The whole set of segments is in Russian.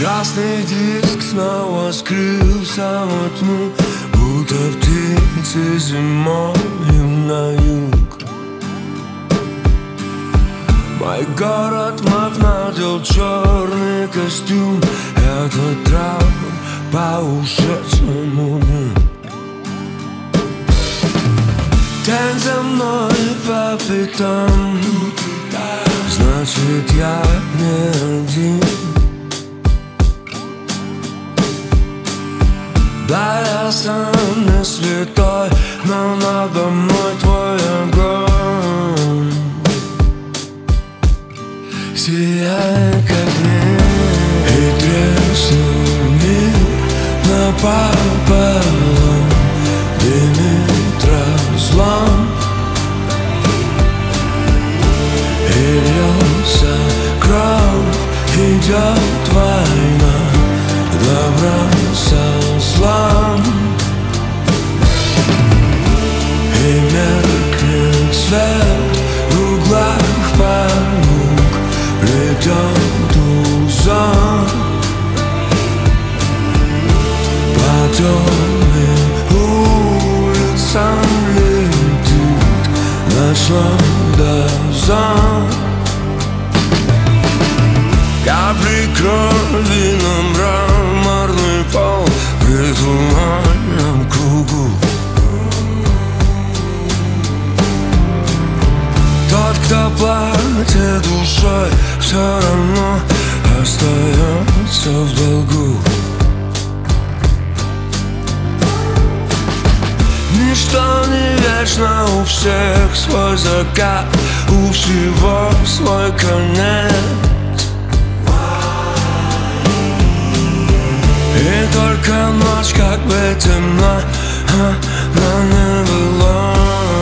Красный диск снова скрылся во тьму, будто птицы зимою на юг. Мой город вновь надел черный костюм, этот траур по ушедшему дню. Тень за мной по пятам, значит я не один. Да, я сам не святой, но надо мной твой огонь сияет как мир, и треснул мир напополам, дымит разлом, и льется кровь, идет война добра со злом, и меркнет свет в углах полук, плетет узор по темным улицам, летит ночной дозор. Капли крови на мраморный пол в ритуальном кругу. Тот, кто платит душой, все равно остается в долгу. Ничто не вечно, у всех свой закат, у всего свой конец. И только ночь как бы темна, но не была.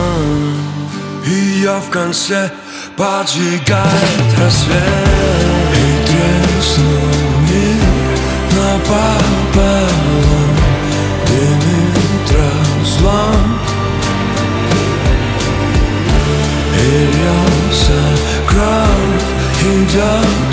Ее в конце поджигает рассвет, и треснул мир напополам, дымит разлом, и льется кровь, идет